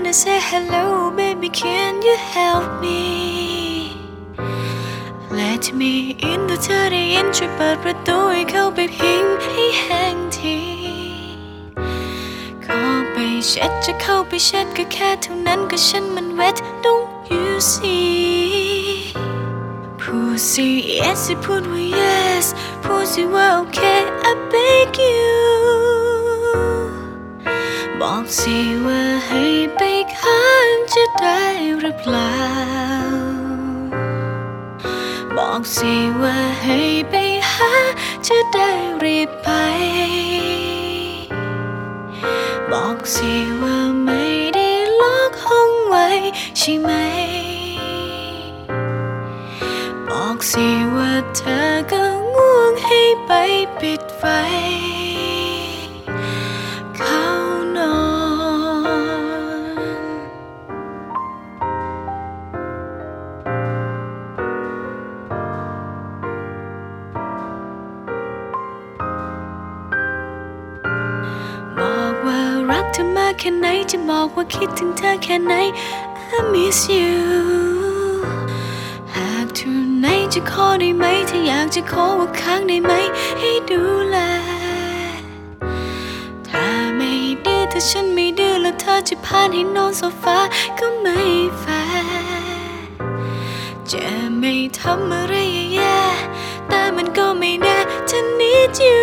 wanna say hello baby can you help me Let me in ถ้าเธอได้ยินช่วยเปิดประตูให้เข้าไปพิงให้แห้งทีขอไปเช็ดจะเข้าไปเช็ดก็แค่เท่านั้นก็ฉันมัน wet don't you see พูดสิ yes พูดว่า yes พูดสิว่า okay I beg you บอกสิว่าให้ไปค้างจะได้หรือเปล่าบอกสิว่าให้ไปหาจะได้รีบไปบอกสิว่าไม่ได้ล็อกห้องไว้ใช่ไหมบอกสิว่าเธอก็ง่วงให้ไปปิดไฟเข้านอนบอกว่ารักเธอมากแค่ไหนจะบอกว่าคิดถึงเธอแค่ไหน I miss you หากทุกไหนจะขอได้ไหมถ้าอยากจะขอว่าค้างได้ไหมให้ดูแลถ้าไม่ดื้อถ้าฉันไม่ดื้อแล้วเธอจะพาให้นอนโซฟาก็ไม่แฟร์จะไม่ทำอะไรแย่ๆแต่มันก็ไม่แน่จะ need you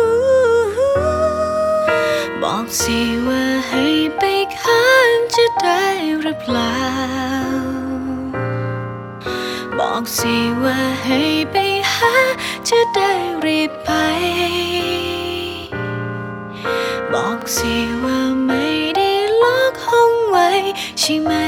บอกสิว่าให้ไปค้างจะได้หรือเปล่าบอกสิว่าให้ไปหาจะได้รีบไปบอกสิว่าไม่ได้ล็อกห้องไว้ใช่ไหม